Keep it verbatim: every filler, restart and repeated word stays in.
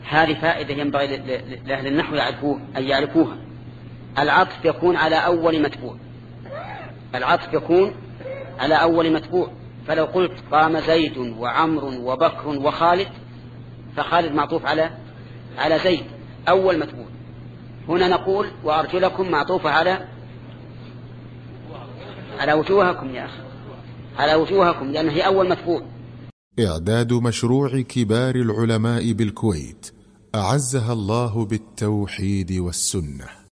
هذه فائدة ينبغي لأهل النحو يعرفوها أن يعرفوها. العطف يكون على أول متبوع، العطف يكون على أول متبوع. فلو قلت قام زيد وعمر وبكر وخالد، فخالد معطوف على على زيد أول متبوع. هنا نقول وأرجلكم معطوفة على على وجوهكم يا أخي، على وجوهكم، لأنه هي أول متبوع. إعداد مشروع كبار العلماء بالكويت أعزها الله بالتوحيد والسنة.